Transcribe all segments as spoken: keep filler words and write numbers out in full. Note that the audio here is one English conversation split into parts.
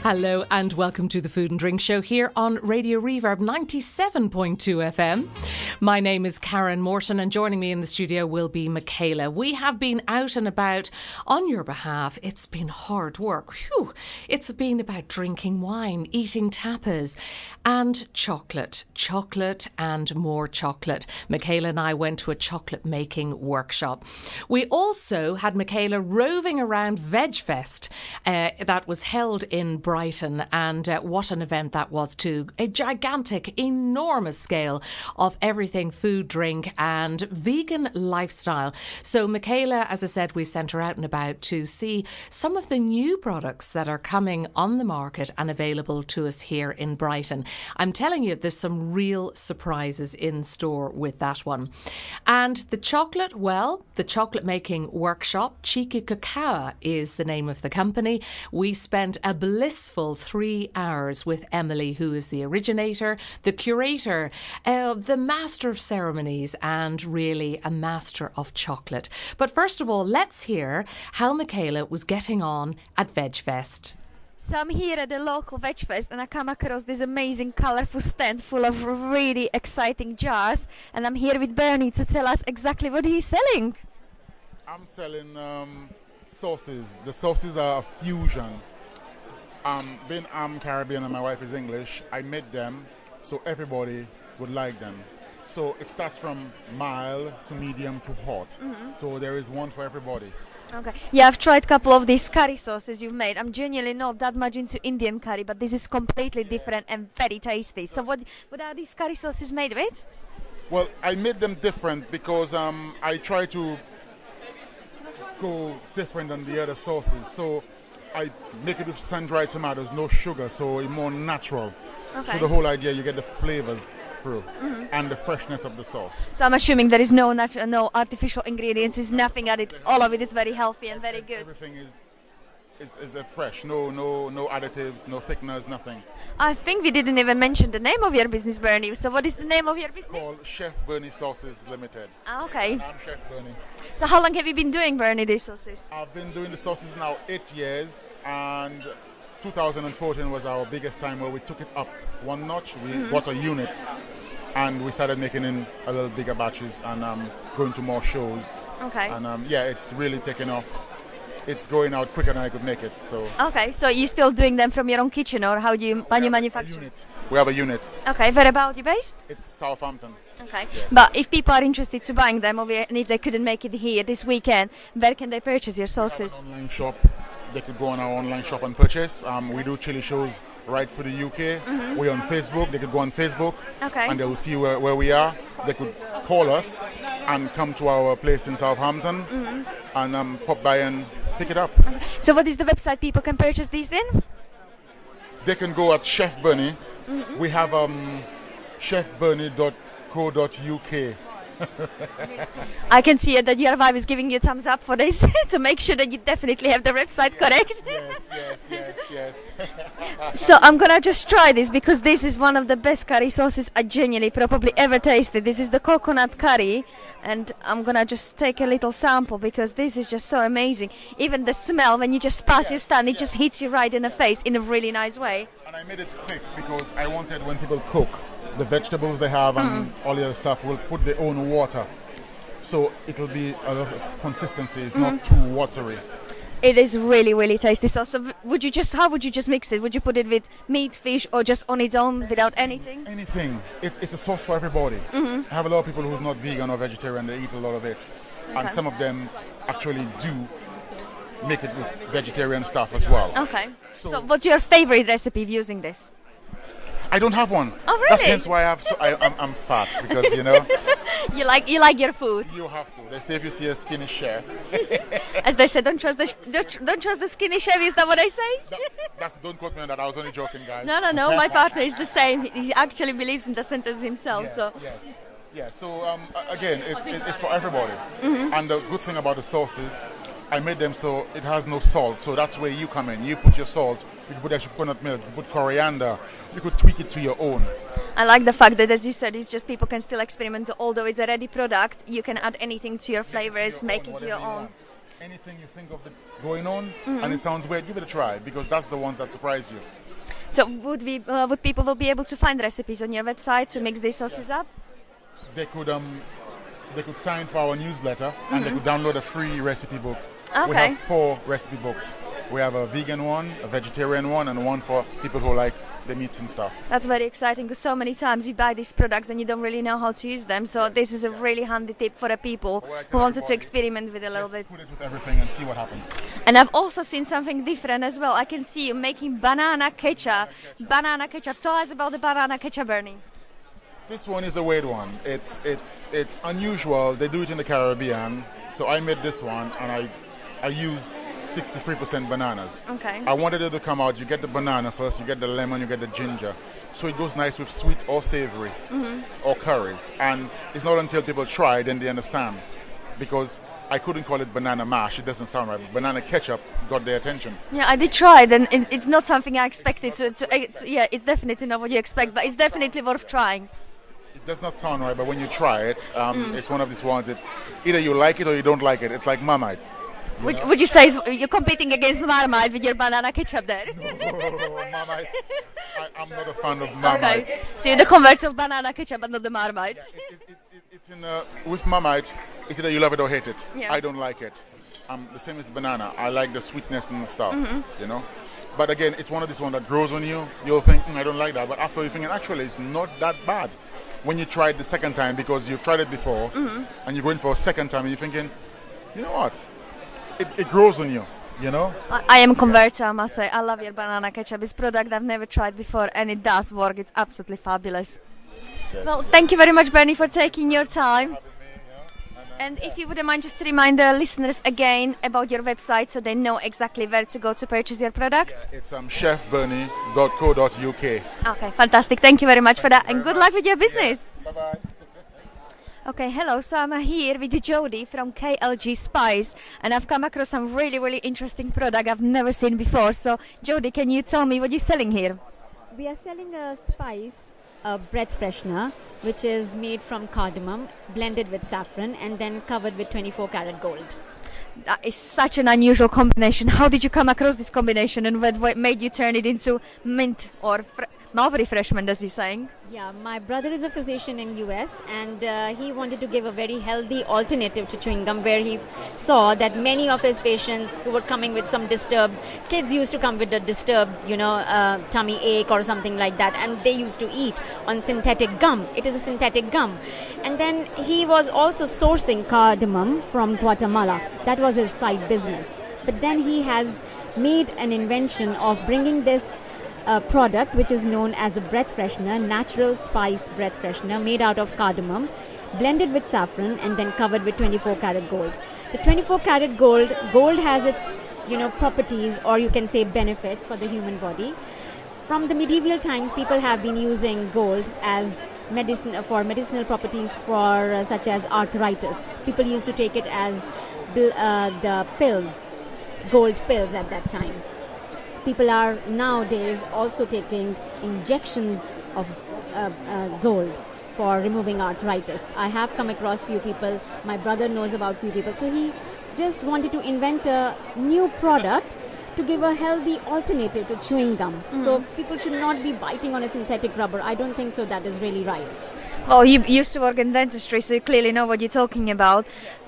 Hello and welcome to the Food and Drink Show here on Radio Reverb ninety-seven point two F M. My name is Karen Morton and joining me in the studio will be Michaela. We have been out and about on your behalf. It's been hard work. Whew. It's been about drinking wine, eating tapas and chocolate. Chocolate and more chocolate. Michaela and I went to a chocolate making workshop. We also had Michaela roving around VegFest uh, that was held in Brighton, and uh, what an event that was too. A gigantic, enormous scale of everything food, drink and vegan lifestyle. So Michaela, as I said, we sent her out and about to see some of the new products that are coming on the market and available to us here in Brighton. I'm telling you, there's some real surprises in store with that one. And the chocolate, well, the chocolate making workshop, Cheeky Cacao is the name of the company. We spent a blissful three hours with Emily, who is the originator, the curator, uh, the master of ceremonies, and really a master of chocolate. But first of all, let's hear how Michaela was getting on at VegFest. So I'm here at the local VegFest and I come across this amazing colourful stand full of really exciting jars, and I'm here with Bernie to tell us exactly what he's selling. I'm selling um, sauces. The sauces are a fusion. Um, being I'm Caribbean and my wife is English, I made them so everybody would like them. So it starts from mild to medium to hot. Mm-hmm. So there is one for everybody. Okay. Yeah, I've tried a couple of these curry sauces you've made. I'm genuinely not that much into Indian curry, but this is completely yeah. different and very tasty. So what what are these curry sauces made with? Well, I made them different because um, I try to go different than the other sauces. So I make it with sun-dried tomatoes, no sugar, so it's more natural. Okay. So the whole idea, you get the flavors through mm-hmm. and the freshness of the sauce. So I'm assuming there is no natural, no artificial ingredients, is nothing added. All of it is very healthy and very good. Everything is is, is uh, fresh, no no no additives, no thickeners, nothing. I think we didn't even mention the name of your business, Bernie. So what is the name of your business? It's called Chef Bernie Sauces Limited. Ah, okay. And I'm Chef Bernie. So how long have you been doing Bernie these sauces? I've been doing the sauces now eight years, and two thousand fourteen was our biggest time where we took it up one notch. We mm-hmm. bought a unit and we started making in a little bigger batches and um, going to more shows. Okay. And um, yeah, it's really taken off. It's going out quicker than I could make it. So. Okay, so you're still doing them from your own kitchen, or how do you, when you manufacture? Unit. We have a unit. Okay, where about you based? It's Southampton. Okay, yeah. But if people are interested to buying them, and if they couldn't make it here this weekend, where can they purchase your sauces? We have an online shop. They could go on our online shop and purchase. Um, we do chili shows right for the U K. Mm-hmm. We're on Facebook. They could go on Facebook, okay. and they will see where, where we are. They could call us and come to our place in Southampton mm-hmm. and um, pop by and pick it up. Okay. So what is the website people can purchase these in? They can go at Chef Bernie. Mm-hmm. We have um, chef bernie dot co dot U K. I can see that your wife is giving you a thumbs up for this to make sure that you definitely have the website yes, correct. Yes, yes, yes, yes. So I'm gonna just try this because this is one of the best curry sauces I genuinely probably ever tasted. This is the coconut curry, and I'm gonna just take a little sample because this is just so amazing. Even the smell when you just pass yes, your stand, it yes. just hits you right in the face in a really nice way. And I made it quick because I wanted when people cook, the vegetables they have and mm. all the other stuff will put their own water. So it'll be a lot of consistency. It's mm-hmm. not too watery. It is really, really tasty. So, so would you just, how would you just mix it? Would you put it with meat, fish, or just on its own without anything? Anything. It, it's a sauce for everybody. Mm-hmm. I have a lot of people who's not vegan or vegetarian. They eat a lot of it. Okay. And some of them actually do make it with vegetarian stuff as well. Okay. So, so what's your favorite recipe of using this? I don't have one. Oh, really? That's hence why I have so I, I'm, I'm fat because you know. you like you like your food. You have to. They say if you see a skinny chef. As they say, don't trust the sh- don't, don't trust the skinny chef. Is that what I say? That, that's don't quote me on that. I was only joking, guys. No, no, no. My partner is the same. He actually believes in the sentence himself. Yes, so. Yes. Yeah. So um, again, it's it, it's for everybody. Mm-hmm. And the good thing about the sauces, I made them so it has no salt. So that's where you come in. You put your salt. You can put extra coconut milk. You put coriander. You could tweak it to your own. I like the fact that, as you said, it's just people can still experiment. Although it's a ready product, you can add anything to your flavors, make it your own. Anything you think of it going on, mm-hmm. and it sounds weird, give it a try because that's the ones that surprise you. So would we, uh, would people will be able to find recipes on your website to mix these sauces up? They could um, they could sign for our newsletter mm-hmm. and they could download a free recipe book. Okay. We have four recipe books. We have a vegan one, a vegetarian one, and one for people who like the meats and stuff. That's very exciting because so many times you buy these products and you don't really know how to use them. So this is a really handy tip for the people who wanted to experiment with it a little bit. Put it with everything and see what happens. And I've also seen something different as well. I can see you making banana ketchup. Banana ketchup. Tell us about the banana ketchup, Bernie. This one is a weird one. It's it's it's unusual. They do it in the Caribbean. So I made this one and I I use sixty-three percent bananas. Okay. I wanted it to come out. You get the banana first, you get the lemon, you get the ginger. So it goes nice with sweet or savory mm-hmm. or curries. And it's not until people try then they understand. Because I couldn't call it banana mash. It doesn't sound right. But banana ketchup got their attention. Yeah, I did try it, and it, it's not something I expected. To, to, it's, yeah, it's definitely not what you expect, but it's definitely worth trying. It does not sound right, but when you try it, um, mm. it's one of these ones that either you like it or you don't like it. It's like Marmite. You would, would you say you're competing against Marmite with your banana ketchup there? No, Marmite. I, I'm not a fan of Marmite. Okay. So you're the converts of banana ketchup, but not the Marmite. Yeah, it, it, it, it's in uh, with Marmite. It's either you love it or hate it. Yeah. I don't like it. Um, the same as banana. I like the sweetness and the stuff. Mm-hmm. You know. But again, it's one of these ones that grows on you. You'll think, mm, I don't like that. But after you're thinking, actually, it's not that bad. When you try it the second time, because you've tried it before, mm-hmm. and you're going for a second time, and you're thinking, you know what? It, it grows on you, you know? I, I am a converter, I must say. I love your banana ketchup. It's a product I've never tried before, and it does work. It's absolutely fabulous. Yes. Well, thank you very much, Bernie, for taking your time. And if you wouldn't mind just to remind the listeners again about your website so they know exactly where to go to purchase your product. Yeah, it's um, chef bernie dot co dot u k. Okay, fantastic. Thank you very much for that, and good luck with your business. Yeah. Bye-bye. Okay, hello. So I'm here with Jody from K L G Spice, and I've come across some really, really interesting product I've never seen before. So, Jody, can you tell me what you're selling here? We are selling a spice, a breath freshener, which is made from cardamom, blended with saffron, and then covered with twenty-four karat gold. That is such an unusual combination. How did you come across this combination, and what made you turn it into mint or fr- mouth refreshment, as you're saying? Yeah, my brother is a physician in U S, and uh, he wanted to give a very healthy alternative to chewing gum, where he f- saw that many of his patients who were coming with some disturbed, kids used to come with a disturbed, you know, uh, tummy ache or something like that, and they used to eat on synthetic gum. It is a synthetic gum. And then he was also sourcing cardamom from Guatemala. That was his side business. But then he has made an invention of bringing this a product which is known as a breath freshener, natural spice breath freshener made out of cardamom, blended with saffron, and then covered with twenty-four karat gold. The twenty-four karat gold, gold has its, you know, properties, or you can say benefits for the human body. From the medieval times, people have been using gold as medicine for medicinal properties for uh, such as arthritis. People used to take it as uh, the pills, gold pills at that time. People are nowadays also taking injections of uh, uh, gold for removing arthritis. I have come across few people. My brother knows about few people. So he just wanted to invent a new product to give a healthy alternative to chewing gum. Mm-hmm. So people should not be biting on a synthetic rubber. I don't think so that is really right. Well, you used to work in dentistry, so you clearly know what you're talking about.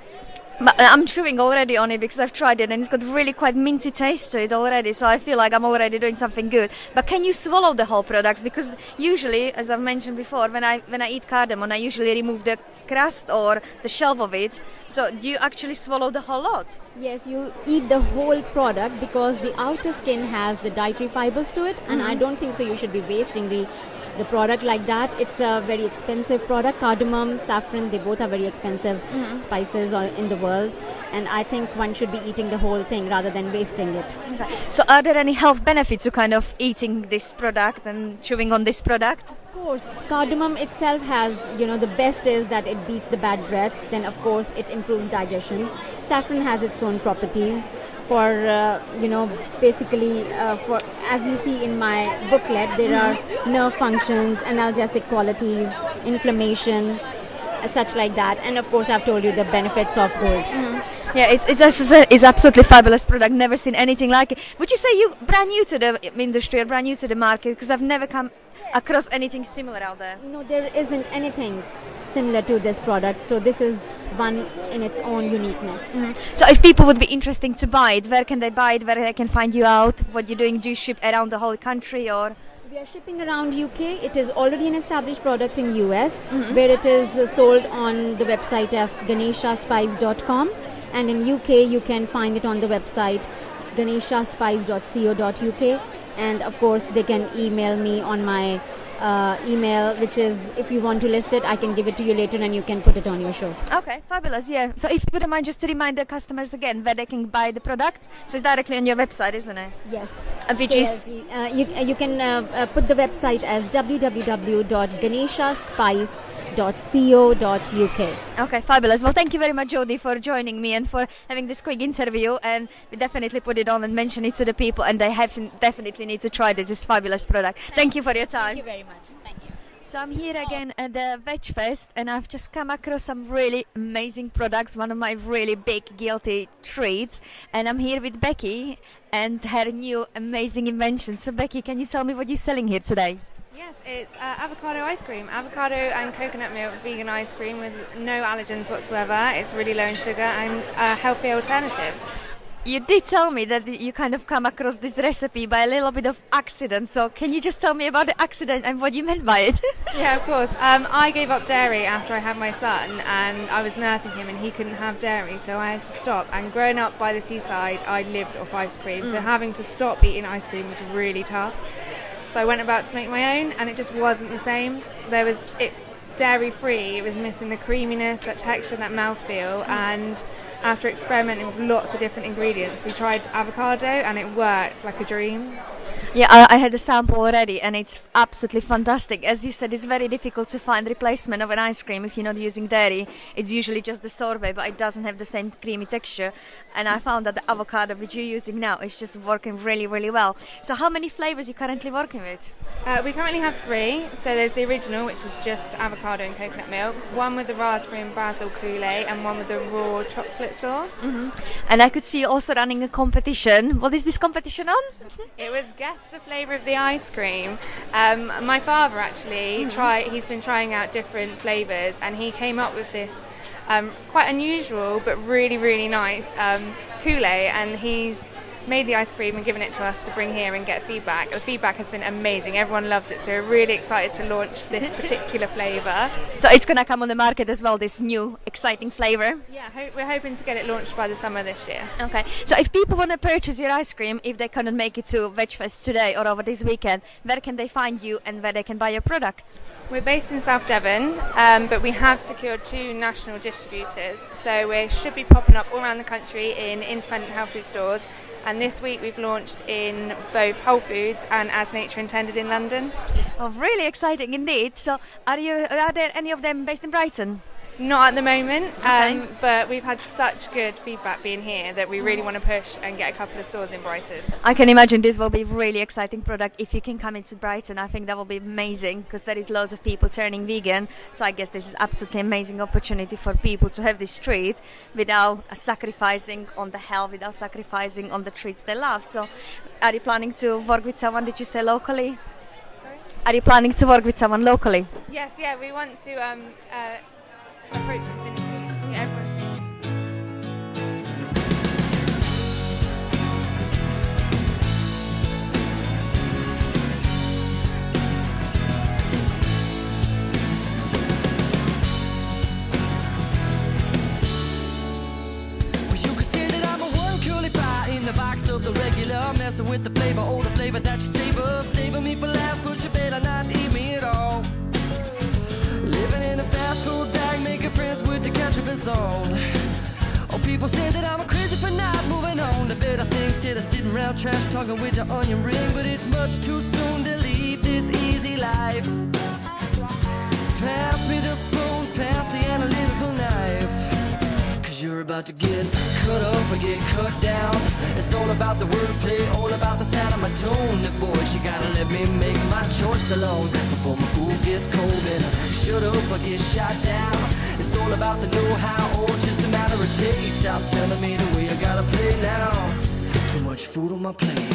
But I'm chewing already on it because I've tried it, and it's got really quite minty taste to it already, so I feel like I'm already doing something good. But can you swallow the whole product? Because usually, as I've mentioned before, when I when I eat cardamom, I usually remove the crust or the shelf of it. So do you actually swallow the whole lot? Yes, you eat the whole product because the outer skin has the dietary fibers to it, mm-hmm. and I don't think so you should be wasting the the product like that. It's a very expensive product. Cardamom, saffron, they both are very expensive mm-hmm. spices in the world, and I think one should be eating the whole thing rather than wasting it. Okay. So are there any health benefits to kind of eating this product and chewing on this product? Of course, cardamom itself has, you know, the best is that it beats the bad breath. Then of course it improves digestion. Saffron has its own properties for, uh, you know, basically uh, for, as you see in my booklet, there are nerve functions, analgesic qualities, inflammation, uh, such like that. And of course I've told you the benefits of gold. Mm-hmm. Yeah, it's it's, as I said, it's absolutely fabulous product. Never seen anything like it. Would you say you brand new to the industry or brand new to the market? Because I've never come across anything similar out there. No, there isn't anything similar to this product, so this is one in its own uniqueness. Mm-hmm. So if people would be interested to buy it, where can they buy it? Where they can find you out? What you're doing? Do you ship around the whole country or? We are shipping around U K. It is already an established product in U S, mm-hmm. where it is uh, sold on the website of ganesha spice dot com, and in U K you can find it on the website ganesha spice dot co dot U K, and of course they can email me on my uh, email, which is, if you want to list it, I can give it to you later and you can put it on your show. Okay, fabulous, yeah. So if you wouldn't mind just to remind the customers again where they can buy the product, so it's directly on your website, isn't it? Yes. Uh, which is? Uh, you, uh, you can uh, uh, put the website as w w w dot ganesha spice dot co dot U K. Okay, fabulous. Well, thank you very much, Jodie, for joining me and for having this quick interview, and we definitely put it on and mention it to the people, and they have to, definitely need to try this. It's fabulous product. Thank, thank you for your time. Thank you very much. Thank you. So I'm here again at the Veg Fest, and I've just come across some really amazing products, one of my really big guilty treats, and I'm here with Becky and her new amazing invention. So Becky, can you tell me what you're selling here today? Yes, it's uh, avocado ice cream, avocado and coconut milk vegan ice cream with no allergens whatsoever. It's really low in sugar and a healthy alternative. You did tell me that you kind of come across this recipe by a little bit of accident, so can you just tell me about the accident and what you meant by it? Yeah, of course. Um, I gave up dairy after I had my son, and I was nursing him and he couldn't have dairy, so I had to stop. And growing up by the seaside, I lived off ice cream, mm. so having to stop eating ice cream was really tough. So I went about to make my own, and it just wasn't the same. There was it dairy-free, it was missing the creaminess, that texture, that mouthfeel, and after experimenting with lots of different ingredients, we tried avocado and it worked like a dream. Yeah, I, I had a sample already and it's absolutely fantastic. As you said, it's very difficult to find replacement of an ice cream if you're not using dairy. It's usually just the sorbet, but it doesn't have the same creamy texture. And I found that the avocado which you're using now is just working really, really well. So how many flavors are you currently working with? Uh, we currently have three. So there's the original, which is just avocado and coconut milk, one with the raspberry and basil coulis, and one with the raw chocolate sauce. Mm-hmm. And I could see you also running a competition. What is this competition on? It was guess the flavour of the ice cream. Um, my father actually, mm-hmm. try, he's been trying out different flavours, and he came up with this um, quite unusual but really, really nice um, coulis, and he's made the ice cream and given it to us to bring here and get feedback. The feedback has been amazing. Everyone loves it, so we're really excited to launch this particular flavour. So it's going to come on the market as well, this new exciting flavour? Yeah, ho- we're hoping to get it launched by the summer this year. Okay, so if people want to purchase your ice cream, if they couldn't make it to VegFest today or over this weekend, where can they find you and where they can buy your products? We're based in South Devon, um, but we have secured two national distributors, so we should be popping up all around the country in independent health food stores. And this week we've launched in both Whole Foods and As Nature Intended in London. Oh, really exciting indeed. So are you? Are there any of them based in Brighton? Not at the moment, okay. um, but we've had such good feedback being here that we really want to push and get a couple of stores in Brighton. I can imagine this will be a really exciting product. If you can come into Brighton, I think that will be amazing because there is loads of people turning vegan. So I guess this is absolutely amazing opportunity for people to have this treat without uh, sacrificing on the health, without sacrificing on the treats they love. So are you planning to work with someone, did you say locally? Sorry? Are you planning to work with someone locally? Yes, yeah, we want to um, uh, approach infinity. Yeah, everyone's Well, you can say that I'm a one curly pie in the box of the regular, messing with the flavor, oh, the flavor that you savor, saving me for last, but you better not eat me at all. Living in a fast food bag, making friends with the ketchup zone. Oh, people say that I'm crazy for not moving on to better things instead of sitting around trash talking with the onion ring. But it's much too soon to leave this easy life. Pass me the spoon, pass the analytical knife, cause you're about to get cut up or get cut down. It's all about the wordplay, all about the sound of my tone, the voice. You gotta let me make my choice alone before my food gets cold and I shut up or get shot down. It's all about the know-how or just a matter of taste. Stop telling me the way I gotta play now. Too much food on my plate.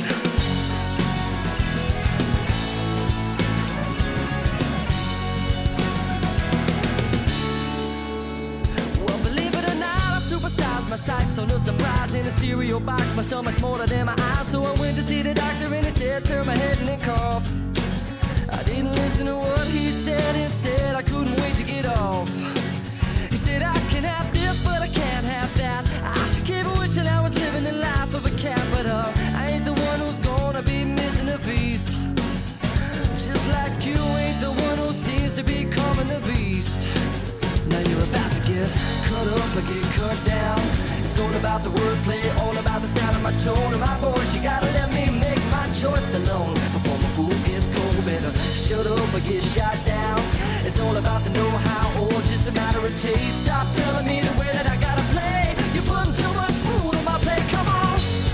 Well, believe it or not, I've supersized my sight, so no surprise in a cereal box. My stomach's smaller than my eyes, so I went to see the doctor and he said, turn my head and then cough. I didn't listen to what he said, instead I couldn't wait to get off. He said, I can have this, but I can't have that. I should keep wishing I was living the life of a cat, but uh, I ain't the one who's gonna be missing the feast. Just like you ain't the one who seems to be becoming the beast. Now you're about to get cut up or get cut down. It's all about the wordplay, all about the sound of my tone and my voice. You gotta let me make my choice alone before my food gets cold. Better shut up or get shot down. It's all about the know-how or just a matter of taste. Stop telling me the way that I gotta play. You're putting too much food on my plate. Come on.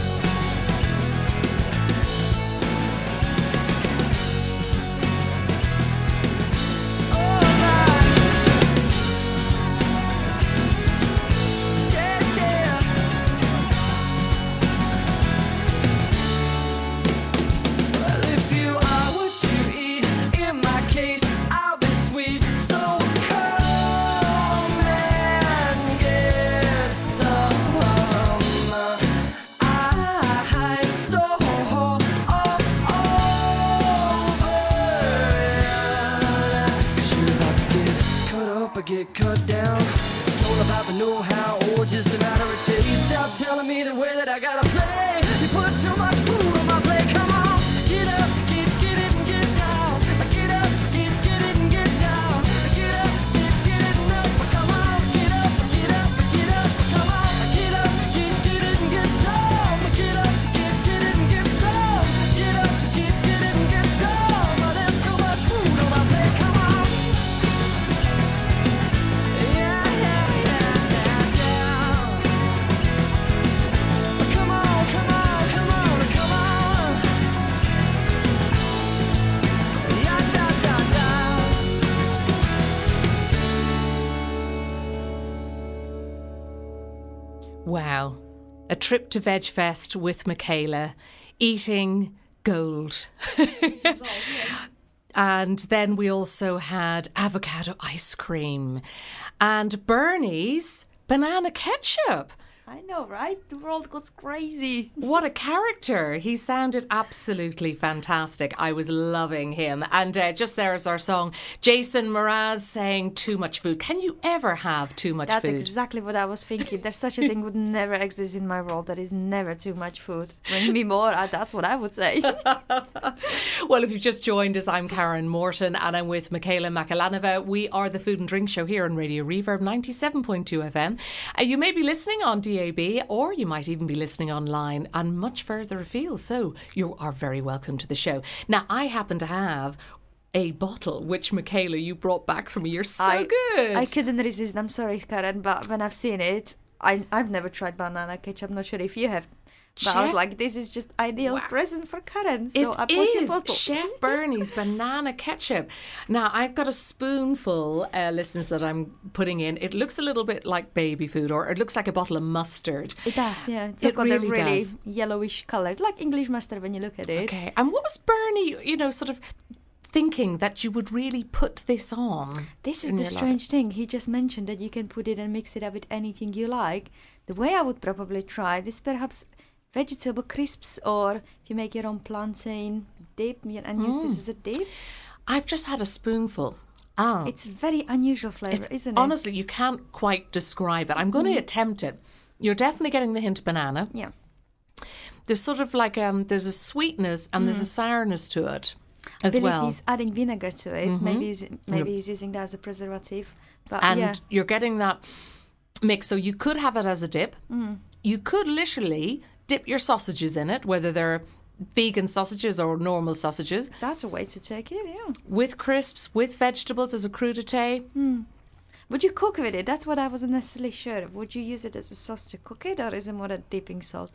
Get cut down. It's all about the know-how or just a matter of taste. Stop telling me the way that I gotta play. You put too much food on my plate. Come on, get up to get, get it and get down. Get up to get, get it and get down. Get up to get, get it and up. Come on, get up, get up, get up. Come on, get up to get, get it and get some. Get up to get, get it and get some. Get up to get, get it and get some. There's too much food on my plate. Come on. Wow. A trip to Veg Fest with Michaela, eating gold. And then we also had avocado ice cream and Bernie's banana ketchup. I know, right? The world goes crazy. What a character. He sounded absolutely fantastic. I was loving him. And uh, just there is our song, Jason Mraz saying too much food. Can you ever have too much That's food? That's exactly what I was thinking. There's such a thing would never exist in my world. There is never too much food. Bring me more. Uh, that's what I would say. Well, if you've just joined us, I'm Karen Morton and I'm with Michaela Makalanova. We are the Food and Drink Show here on Radio Reverb ninety-seven point two F M. Uh, you may be listening on D A B or you might even be listening online and much further afield. So you are very welcome to the show. Now, I happen to have a bottle which, Michaela, you brought back for me. You're so I, good. I couldn't resist. I'm sorry, Karen, but when I've seen it, I, I've never tried banana ketchup. I'm not sure if you have. But Chef, I was like, this is just ideal wow. present for Karen. So it I bought is you a bottle. Chef Bernie's banana ketchup. Now, I've got a spoonful, uh, listeners, that I'm putting in. It looks a little bit like baby food, or it looks like a bottle of mustard. It does, yeah. It's it got really a really does. yellowish colour, like English mustard when you look at it. Okay. And what was Bernie, you know, sort of thinking that you would really put this on? This is the strange thing. He just mentioned that you can put it and mix it up with anything you like. The way I would probably try this, perhaps vegetable crisps, or if you make your own plantain dip and mm. use this as a dip. I've just had a spoonful. Ah, it's a very unusual flavour, it's, isn't it? Honestly, you can't quite describe it. I'm going mm. to attempt it. You're definitely getting the hint of banana. Yeah. There's sort of like um, there's a sweetness and mm. there's a sourness to it as I believe well. He's adding vinegar to it. Mm-hmm. Maybe he's, maybe he's using that as a preservative. But and yeah. you're getting that mix. So you could have it as a dip. Mm. You could literally dip your sausages in it, whether they're vegan sausages or normal sausages. That's a way to take it, yeah. With crisps, with vegetables as a crudité. Mm. Would you cook with it? That's what I wasn't necessarily sure of. Would you use it as a sauce to cook it, or is it more a dipping sauce?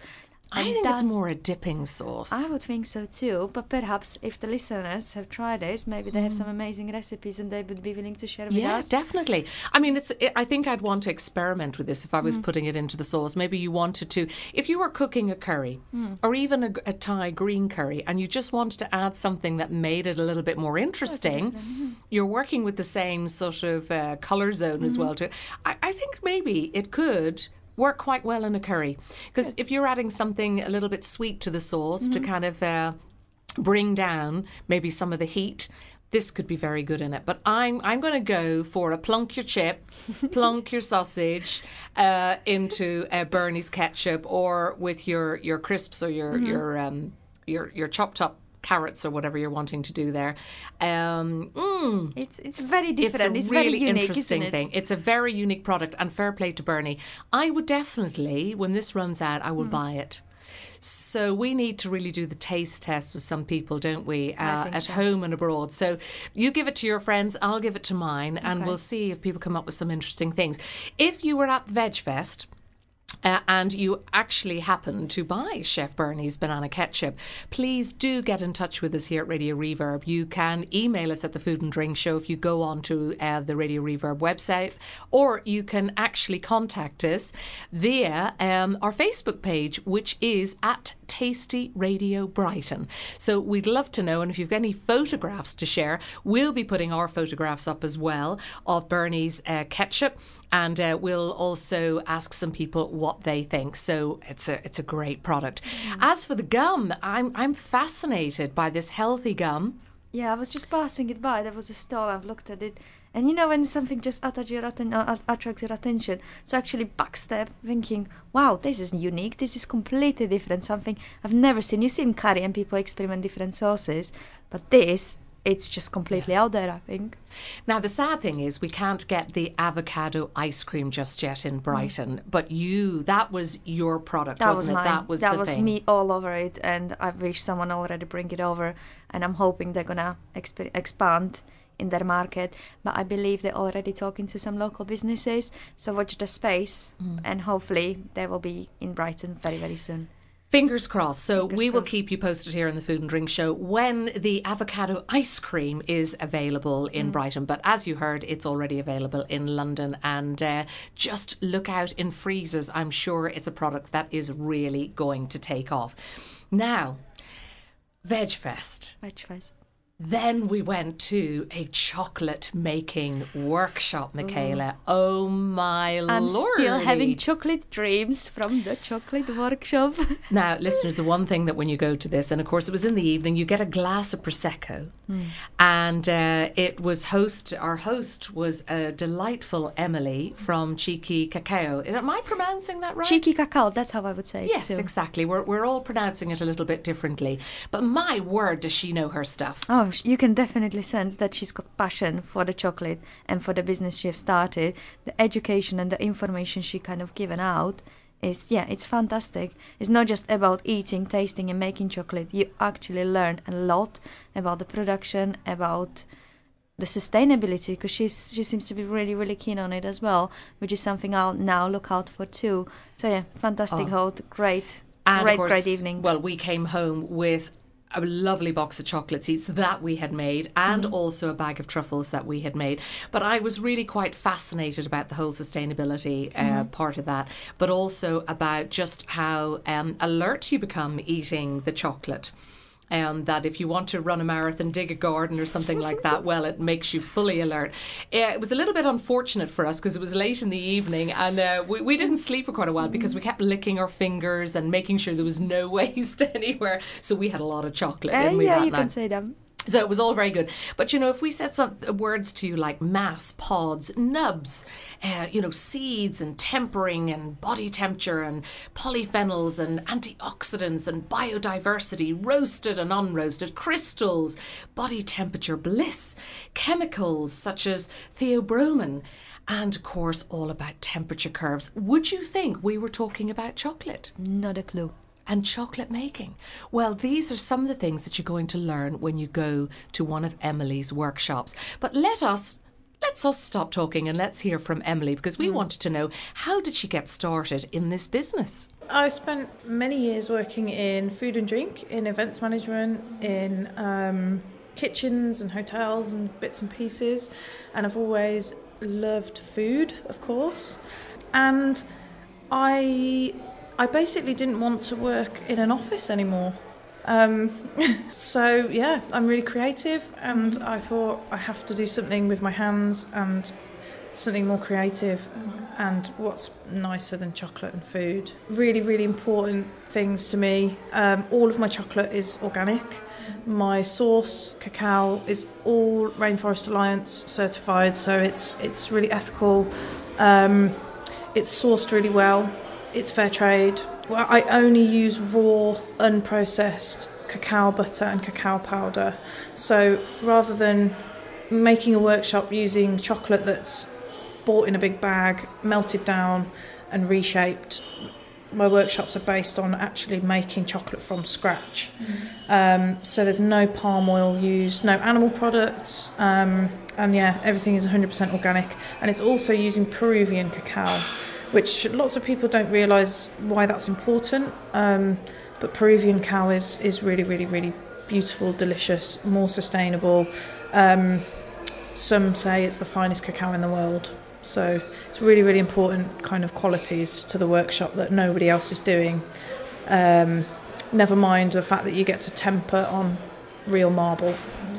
I And think it's that's- more a dipping sauce. I would think so too, but perhaps if the listeners have tried this, maybe they have some amazing recipes and they would be willing to share with Yeah, us. definitely. I mean, it's. I think I'd want to experiment with this if I Mm. was putting it into the sauce. Maybe you wanted to, if you were cooking a curry Mm. or even a, a Thai green curry, and you just wanted to add something that made it a little bit more interesting. Mm-hmm. You're working with the same sort of uh, color zone as well. Too. I, I think maybe it could work quite well in a curry, because if you're adding something a little bit sweet to the sauce to kind of uh, bring down maybe some of the heat, this could be very good in it. But I'm I'm going to go for a plunk your chip, plunk your sausage uh, into uh, Bernie's ketchup, or with your, your crisps or your your um your your chopped up carrots or whatever you're wanting to do there. Um, mm, It's it's very different. it's It's, a really very unique, interesting isn't it? thing. It's a very unique product, and fair play to Bernie. I would definitely, when this runs out, I will Hmm. buy it. So we need to really do the taste test with some people, don't we? Uh, think at so. home and abroad. So you give it to your friends, I'll give it to mine, and Okay. we'll see if people come up with some interesting things. If you were at the Veg Fest, Uh, and you actually happen to buy Chef Bernie's banana ketchup, please do get in touch with us here at Radio Reverb. You can email us at the Food and Drink Show if you go on to uh, the Radio Reverb website, or you can actually contact us via um, our Facebook page, which is at Tasty Radio Brighton. So we'd love to know, and if you've got any photographs to share, we'll be putting our photographs up as well of Bernie's uh, ketchup. And uh, we'll also ask some people what they think. So it's a it's a great product. As for the gum, I'm I'm fascinated by this healthy gum. Yeah, I was just passing it by. There was a stall. I've looked at it, and you know when something just attracts your, atten- uh, attracts your attention, it's actually backstep, thinking, "Wow, this is unique. This is completely different. Something I've never seen." You've seen curry and people experiment different sauces, but this, it's just completely out there, I think. Now, the sad thing is we can't get the avocado ice cream just yet in Brighton. But you, that was your product, That wasn't was it? mine. That was that the was thing. me all over it, and I wish someone already bring it over. And I'm hoping they're gonna exp- expand in their market. But I believe they're already talking to some local businesses. So watch the space, Mm. and hopefully they will be in Brighton very, very soon. Fingers crossed. So Fingers we will crossed. keep you posted here in the Food and Drink Show when the avocado ice cream is available in Brighton. But as you heard, it's already available in London. And uh, just look out in freezers. I'm sure it's a product that is really going to take off. Now, Veg Fest. Veg Fest. Then we went to a chocolate making workshop, Michaela. Oh my I'm lord. still having chocolate dreams from the chocolate workshop. Now, listeners, the one thing that when you go to this, and of course it was in the evening, you get a glass of Prosecco. And uh, it was host, our host was a delightful Emily from Cheeky Cacao. Is- Am I pronouncing that right? Cheeky cacao, that's how I would say it Yes, too. exactly. We're, we're all pronouncing it a little bit differently. But my word, does she know her stuff. Oh, sh- you can definitely sense that she's got passion for the chocolate and for the business she's started. The education and the information she kind of given out is, yeah, it's fantastic. It's not just about eating, tasting and making chocolate. You actually learn a lot about the production, about the sustainability, because she's she seems to be really, really keen on it as well, which is something I'll now look out for too. So yeah, fantastic Oh. hold, great, And great, of course, great evening. Well, we came home with a lovely box of chocolate seeds that we had made, and Mm-hmm. also a bag of truffles that we had made. But I was really quite fascinated about the whole sustainability uh, Mm-hmm. part of that, but also about just how um, alert you become eating the chocolate. Um, that if you want to run a marathon, dig a garden or something like that, well, it makes you fully alert. Uh, it was a little bit unfortunate for us because it was late in the evening, and uh, we, we didn't sleep for quite a while because we kept licking our fingers and making sure there was no waste anywhere. So we had a lot of chocolate, Uh, didn't we, yeah, that you night? can say that. So it was all very good. But, you know, if we said some words to you like mass, pods, nubs, uh, you know, seeds and tempering and body temperature and polyphenols and antioxidants and biodiversity, roasted and unroasted, crystals, body temperature bliss, chemicals such as theobromine, and, of course, all about temperature curves, would you think we were talking about chocolate? Not a clue. And chocolate making. Well, these are some of the things that you're going to learn when you go to one of Emily's workshops. But let us let's us stop talking and let's hear from Emily, because we mm. wanted to know, how did she get started in this business? I spent many years working in food and drink, in events management, in um, kitchens and hotels and bits and pieces, and I've always loved food, of course. And I I basically didn't want to work in an office anymore. Um, so yeah, I'm really creative, and I thought I have to do something with my hands and something more creative, and what's nicer than chocolate and food. Really, really important things to me. Um, all of my chocolate is organic. My sauce, cacao, is all Rainforest Alliance certified, so it's it's really ethical. Um, it's sourced really well. It's fair trade. Well, I only use raw, unprocessed cacao butter and cacao powder. So rather than making a workshop using chocolate that's bought in a big bag, melted down and reshaped, my workshops are based on actually making chocolate from scratch. Mm-hmm. Um, so there's no palm oil used, no animal products, um, and yeah, everything is one hundred percent organic. And it's also using Peruvian cacao, which lots of people don't realise why that's important. Um, but Peruvian cacao is, is really, really, really beautiful, delicious, more sustainable. Um, some say it's the finest cacao in the world. So it's really, really important kind of qualities to the workshop that nobody else is doing. Um, never mind the fact that you get to temper on real marble.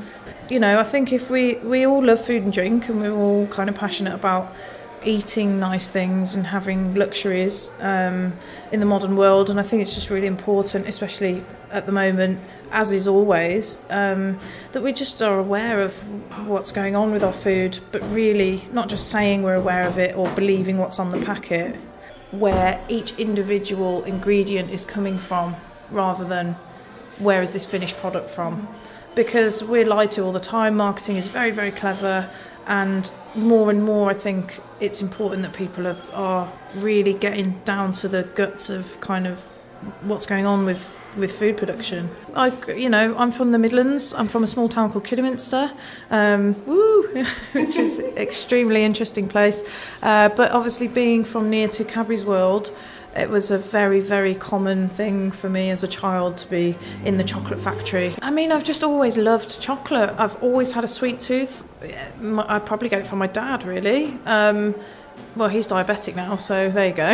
You know, I think if we, we all love food and drink, and we're all kind of passionate about eating nice things and having luxuries um, in the modern world, and I think it's just really important, especially at the moment, as is always, um, that we just are aware of what's going on with our food, but really not just saying we're aware of it or believing what's on the packet, where each individual ingredient is coming from, rather than where is this finished product from. Because we're lied to all the time. Marketing is very, very clever, and more and more I think it's important that people are, are really getting down to the guts of kind of what's going on with with food production. I, you know, I'm from the Midlands. I'm from a small town called Kidderminster, um, woo, which is an extremely interesting place. Uh, but obviously, being from near to Cadbury's World, it was a very, very common thing for me as a child to be in the chocolate factory. I mean, I've just always loved chocolate. I've always had a sweet tooth. I probably get it from my dad, really. Um, well, he's diabetic now, so there you go.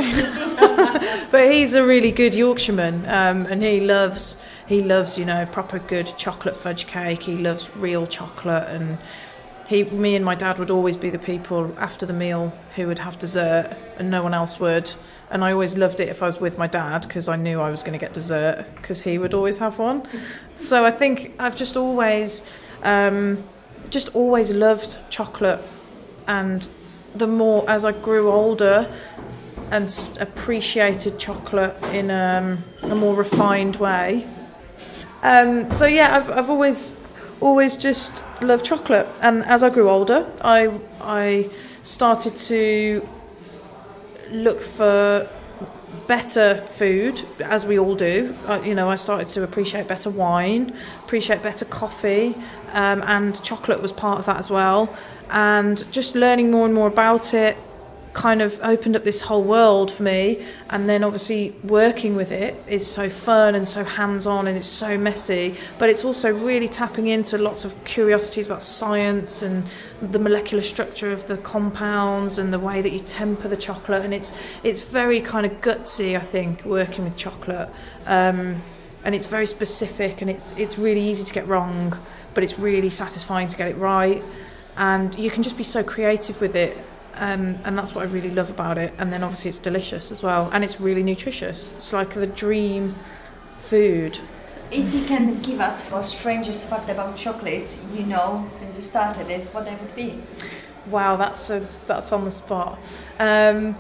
But he's a really good Yorkshireman, um, and he loves, he loves, you know, proper good chocolate fudge cake. He loves real chocolate, and he, me and my dad would always be the people after the meal who would have dessert, and no one else would. And I always loved it if I was with my dad, because I knew I was going to get dessert, because he would always have one. So I think I've just always, um, just always loved chocolate, and the more as I grew older and appreciated chocolate in um, a more refined way. Um, so yeah, I've I've always always just loved chocolate, and as I grew older, I I started to look for better food, as we all do. Uh, you know, I started to appreciate better wine, appreciate better coffee, um, and chocolate was part of that as well. And just learning more and more about it kind of opened up this whole world for me. And then obviously working with it is so fun and so hands-on, and it's so messy, but it's also really tapping into lots of curiosities about science and the molecular structure of the compounds and the way that you temper the chocolate. And it's it's very kind of gutsy, I think, working with chocolate, um, and it's very specific, and it's it's really easy to get wrong, but it's really satisfying to get it right. And you can just be so creative with it, um, and that's what I really love about it. And then obviously it's delicious as well, and it's really nutritious. It's like the dream food. So if you can give us the strangest fact about chocolates, you know, since you started this, what that would be? Wow, that's a, that's on the spot. Um,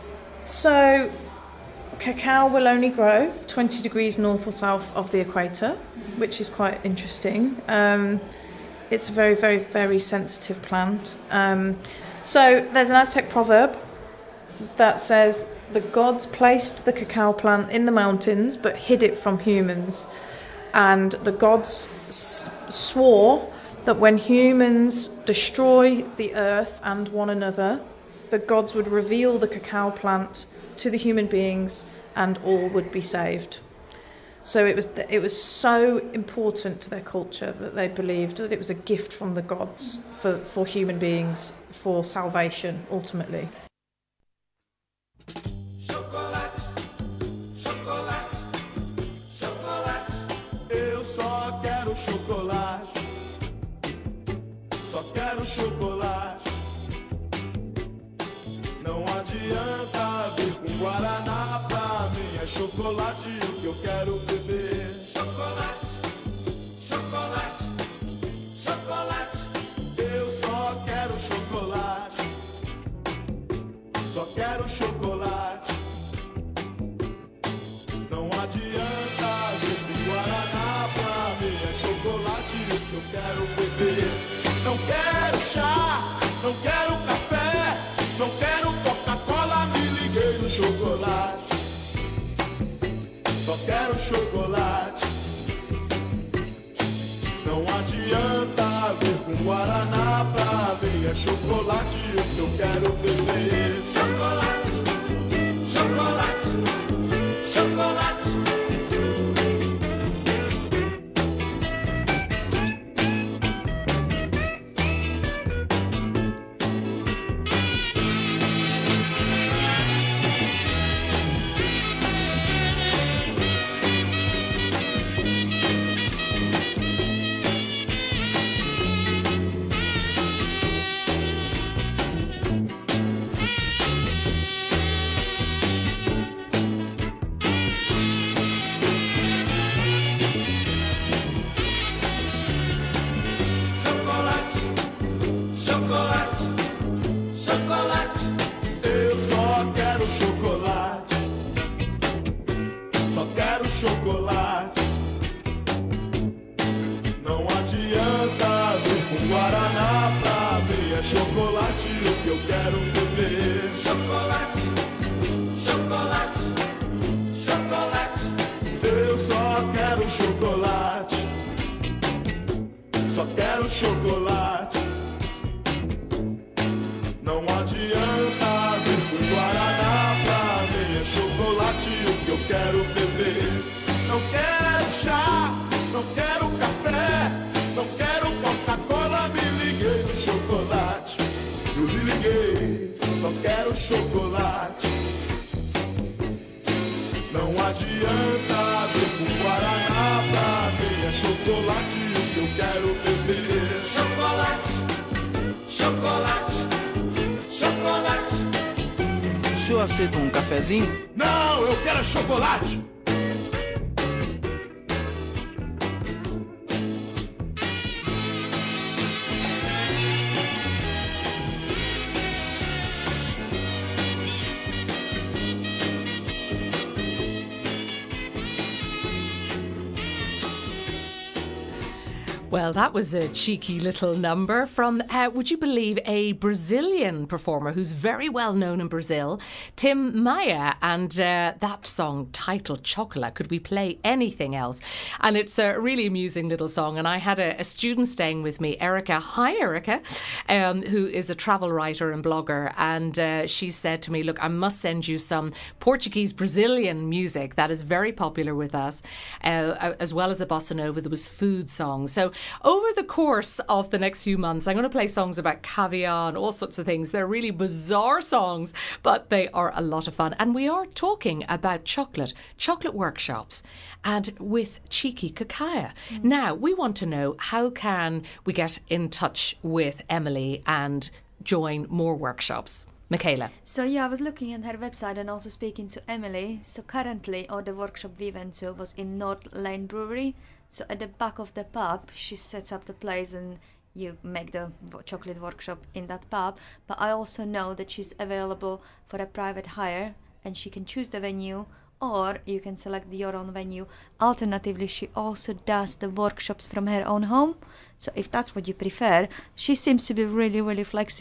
so cacao will only grow twenty degrees north or south of the equator, which is quite interesting. Um, It's a very, very, very sensitive plant. Um, so there's an Aztec proverb that says the gods placed the cacao plant in the mountains but hid it from humans. And the gods s- swore that when humans destroy the earth and one another, the gods would reveal the cacao plant to the human beings and all would be saved. So it was it was so important to their culture that they believed that it was a gift from the gods for, for human beings, for salvation, ultimately. Chocolate, chocolate, chocolate. Eu só quero chocolate. Só quero chocolate. Não adianta vir com guaraná pra mim. É chocolate o que eu quero beber. Chocolate, chocolate, chocolate. Eu só quero chocolate. Só quero chocolate. Não adianta vir com guaraná pra mim. É chocolate o que eu quero beber. Não quero chá, não quero café, não quero Coca-Cola, me liguei no chocolate. Só quero chocolate. Não adianta vir com guaraná pra mim. É chocolate o que eu quero beber. Chocolate, chocolate, chocolate. Chocolate. Não adianta vir com guaraná pra mim. É chocolate o que eu quero beber. Chocolate, chocolate, chocolate. Eu só quero chocolate. Só quero chocolate. Não adianta vir com guaraná pra mim. É chocolate o que eu quero beber. Não quero chá, não quero café, não quero Coca-Cola, me liguei no chocolate. Eu me liguei, só quero chocolate. Não adianta vir com guaraná pra mim. É chocolate o que eu quero beber. Chocolate, chocolate, chocolate. O senhor aceita um cafezinho? Não, eu quero chocolate. Well, that was a cheeky little number from, uh, would you believe, a Brazilian performer who's very well known in Brazil, Tim Maia, and uh, that song titled Chocolate. Could we play anything else? And it's a really amusing little song. And I had a, a student staying with me, Erica. Hi, Erica, um, who is a travel writer and blogger. And uh, she said to me, look, I must send you some Portuguese Brazilian music that is very popular with us, uh, as well as the bossa nova. There was food songs. So over the course of the next few months, I'm going to play songs about caviar and all sorts of things. They're really bizarre songs, but they are a lot of fun. And we are talking about chocolate, chocolate workshops, and with Cheeky Cacao. Mm. Now, we want to know, how can we get in touch with Emily and join more workshops? Michaela. So yeah, I was looking at her website and also speaking to Emily. So currently, all the workshop we went to was in North Lane Brewery. So at the back of the pub, she sets up the place and you make the chocolate workshop in that pub. But I also know that she's available for a private hire and she can choose the venue, or you can select your own venue. Alternatively, she also does the workshops from her own home. So if that's what you prefer, she seems to be really, really flexible.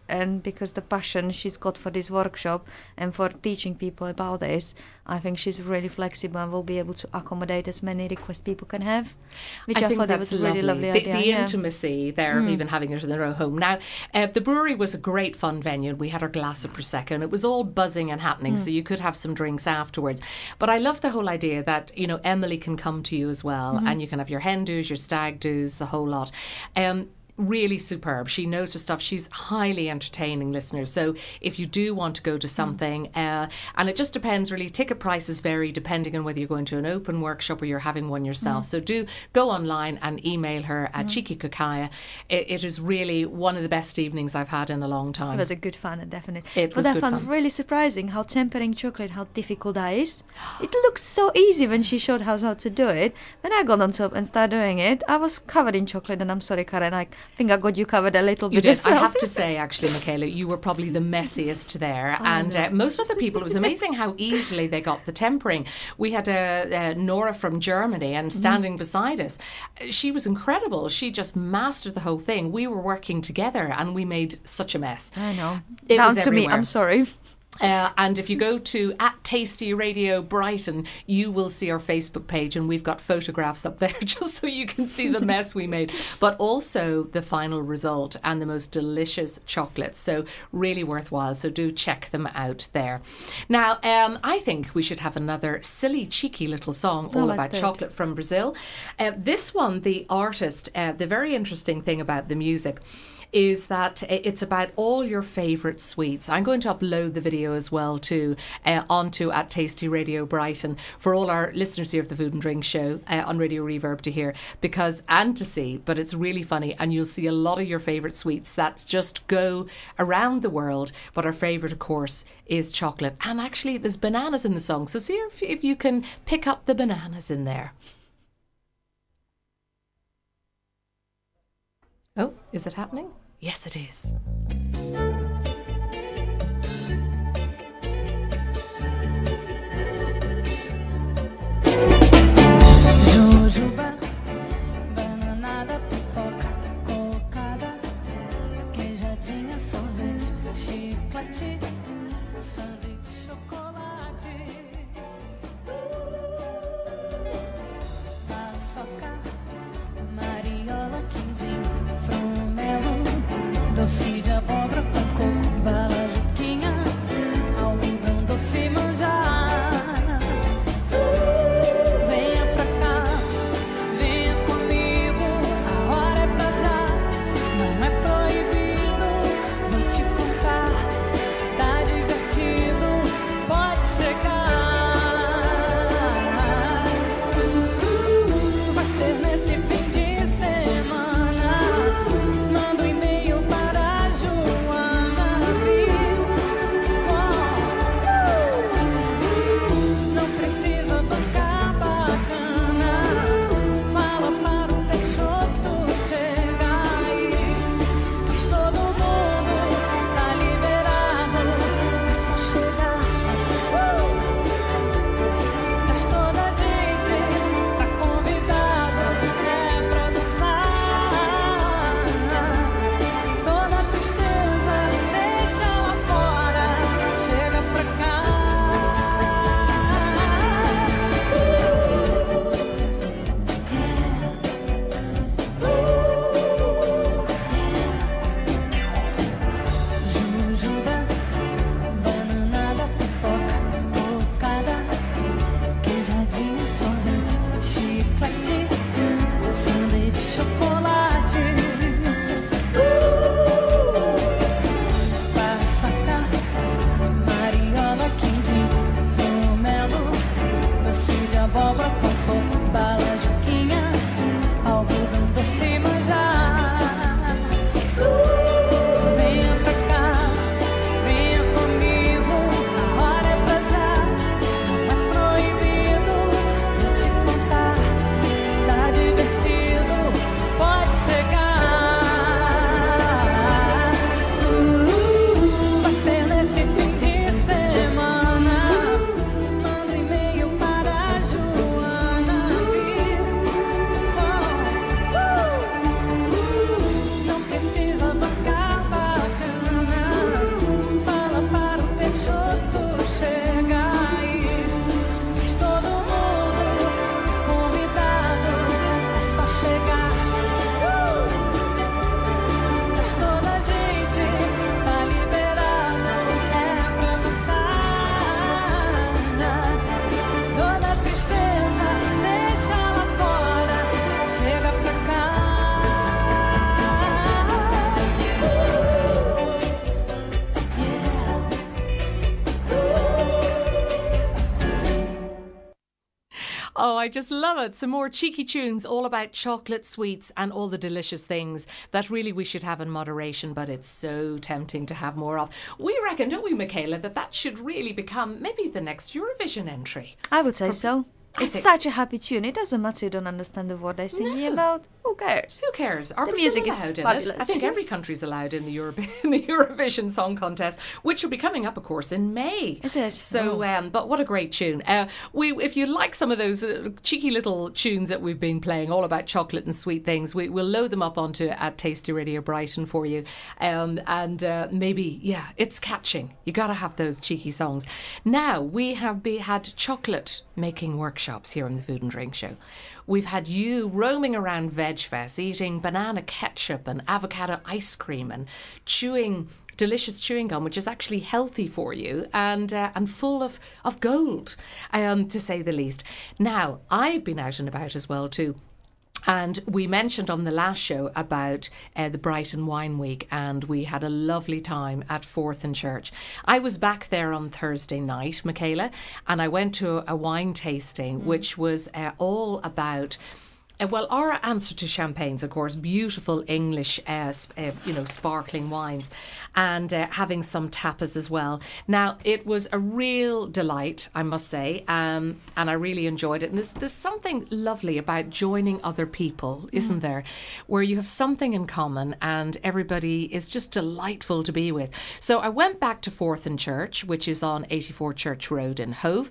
and because the passion she's got for this workshop and for teaching people about this, I think she's really flexible and will be able to accommodate as many requests people can have, which I, I think thought it that's was a really lovely the, idea. The yeah. intimacy there of Mm. even having it in their own home. Now, uh, the brewery was a great fun venue. We had our glass of Prosecco and it was all buzzing and happening, Mm. so you could have some drinks afterwards. But I love the whole idea that, you know, Emily can come to you as well, Mhm. and you can have your hen do's, your stag do's, the whole lot. Um, really superb. She knows her stuff. She's highly entertaining, listeners. So if you do want to go to something, uh, and it just depends really, ticket prices vary depending on whether you're going to an open workshop or you're having one yourself. Mm. So do go online and email her at Mm. Cheeky Kokaya. It, it is really one of the best evenings I've had in a long time. It was a good fun, definitely. It but was I good found fun. really surprising how tempering chocolate, how difficult that is. It looks so easy when she showed us how to do it. When I got on top and started doing it, I was covered in chocolate, and I'm sorry, Karen, I think I got you covered a little You bit did. as well. I have to say, actually, Michaela, you were probably the messiest there. Oh, and no. uh, most other people, it was amazing how easily they got the tempering. We had uh, uh, Nora from Germany, and standing beside us, she was incredible. She just mastered the whole thing. We were working together, and we made such a mess. I know. It Down was to everywhere. me, I'm sorry. Uh, and if you go to at Tasty Radio Brighton, you will see our Facebook page, and we've got photographs up there just so you can see the mess we made, but also the final result and the most delicious chocolates. So really worthwhile. So do check them out there. Now, um, I think we should have another silly, cheeky little song Oh, all let's about do it. chocolate from Brazil. Uh, this one, the artist, uh, the very interesting thing about the music is that it's about all your favourite sweets. I'm going to upload the video as well too uh, onto at Tasty Radio Brighton for all our listeners here of the Food and Drink Show uh, on Radio Reverb to hear because and to see, but it's really funny, and you'll see a lot of your favourite sweets that just go around the world, but our favourite of course is chocolate, and actually there's bananas in the song, so see if, if you can pick up the bananas in there. Oh, is it happening? Yes, it is. Jujuba, bananada, pipoca, cocada, queijadinha, sorvete, chiclete, sanduíche, chocolate, paçoca, mariola, quindim, frumelo, doce de abóbora com coco, bala, juquinha, algodão, doce, manjar. Venha pra cá, venha comigo, a hora é pra já, não é proibido, vou te contar Oh, I just love it. Some more cheeky tunes all about chocolate sweets and all the delicious things that really we should have in moderation, but it's so tempting to have more of. We reckon, don't we, Michaela, that that should really become maybe the next Eurovision entry. I would say so. I It's think- such a happy tune. It doesn't matter you don't understand the word they're singing No. about. Who cares? Who cares? Are The Brazil music is allowed in fabulous. it? I think every country's allowed in the, Europe- in the Eurovision Song Contest, which will be coming up, of course, in May. Is it? So, Oh. um, but what a great tune! Uh, we, if you like some of those uh, cheeky little tunes that we've been playing, all about chocolate and sweet things, we, we'll load them up onto at Tasty Radio Brighton for you, um, and uh, maybe, yeah, it's catching. You got to have those cheeky songs. Now we have be, had chocolate making workshops here on the Food and Drink Show. We've had you roaming around VegFest, eating banana ketchup and avocado ice cream and chewing delicious chewing gum, which is actually healthy for you and uh, and full of, of gold, um, to say the least. Now, I've been out and about as well too. And we mentioned on the last show about uh, the Brighton Wine Week, and we had a lovely time at Fourth and Church. I was back there on Thursday night, Michaela, and I went to a wine tasting, mm. which was uh, all about... Uh, well, our answer to champagnes, of course, beautiful English, uh, sp- uh, you know, sparkling wines, and uh, having some tapas as well. Now, it was a real delight, I must say, um, and I really enjoyed it. And there's, there's something lovely about joining other people, isn't mm. there, where you have something in common and everybody is just delightful to be with. So I went back to Fourth and Church, which is on eighty-four Church Road in Hove.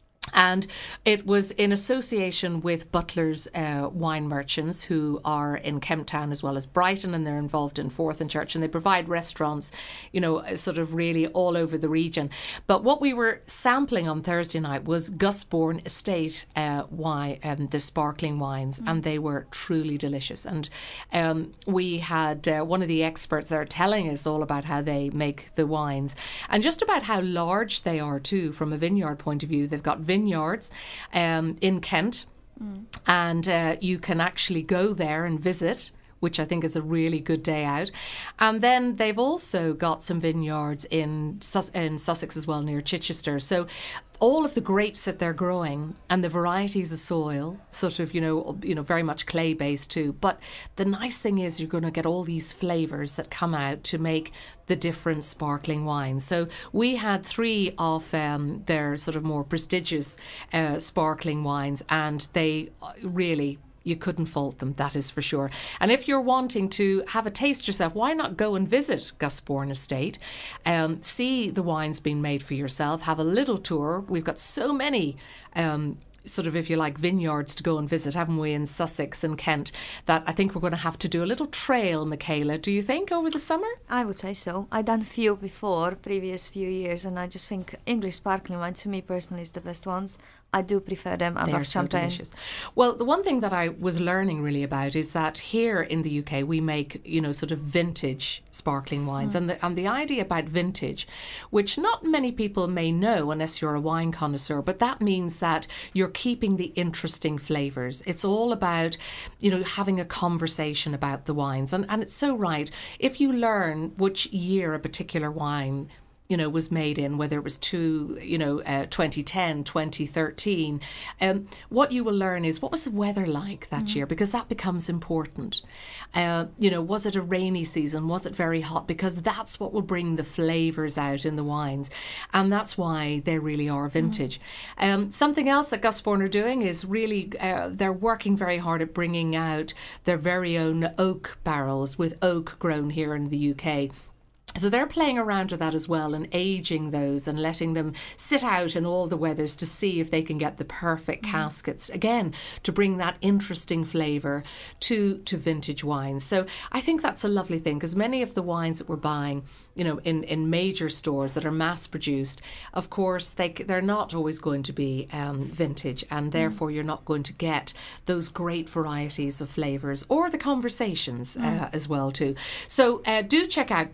And it was in association with Butler's uh, Wine Merchants, who are in Kemp Town as well as Brighton, and they're involved in Fourth and Church, and they provide restaurants, you know, sort of really all over the region. But what we were sampling on Thursday night was Gusbourne Estate uh, wine, um, the sparkling wines, mm. and they were truly delicious. And um, we had uh, one of the experts there telling us all about how they make the wines, and just about how large they are too, from a vineyard point of view. They've got vineyards um, in Kent, mm. and uh, you can actually go there and visit, which I think is a really good day out. And then they've also got some vineyards in Sus- in Sussex as well, near Chichester. So all of the grapes that they're growing and the varieties of soil, sort of, you know, you know, very much clay-based too. But the nice thing is you're going to get all these flavours that come out to make the different sparkling wines. So we had three of um, their sort of more prestigious uh, sparkling wines, and they really... you couldn't fault them, that is for sure. And if you're wanting to have a taste yourself, why not go and visit Gusbourne Estate, um, see the wines being made for yourself, have a little tour. We've got so many um, sort of, if you like, vineyards to go and visit, haven't we, in Sussex and Kent, that I think we're going to have to do a little trail, Michaela, do you think, over the summer? I would say so. I've done few before, previous few years, and I just think English sparkling wine, to me personally, is the best ones. I do prefer them above They're so champagne. delicious. Well, the one thing that I was learning really about is that here in the U K we make, you know, sort of vintage sparkling wines, mm. and the and the idea about vintage, which not many people may know unless you're a wine connoisseur, but that means that you're keeping the interesting flavours. It's all about, you know, having a conversation about the wines, and and it's so right. If you learn which year a particular wine, you know, was made in, whether it was two, you know, uh, twenty ten, twenty thirteen, um, what you will learn is what was the weather like that mm. year, because that becomes important. Uh, you know, was it a rainy season? Was it very hot? Because that's what will bring the flavours out in the wines. And that's why they really are vintage. Mm. Um, something else that Gusbourne are doing is really, uh, they're working very hard at bringing out their very own oak barrels with oak grown here in the U K. So they're playing around with that as well and aging those and letting them sit out in all the weathers to see if they can get the perfect mm. caskets, again, to bring that interesting flavour to, to vintage wines. So I think that's a lovely thing, because many of the wines that we're buying, you know, in, in major stores that are mass produced, of course, they, they're not always going to be um, vintage, and therefore mm. you're not going to get those great varieties of flavours or the conversations mm. uh, as well too. So uh, do check out Gusbourne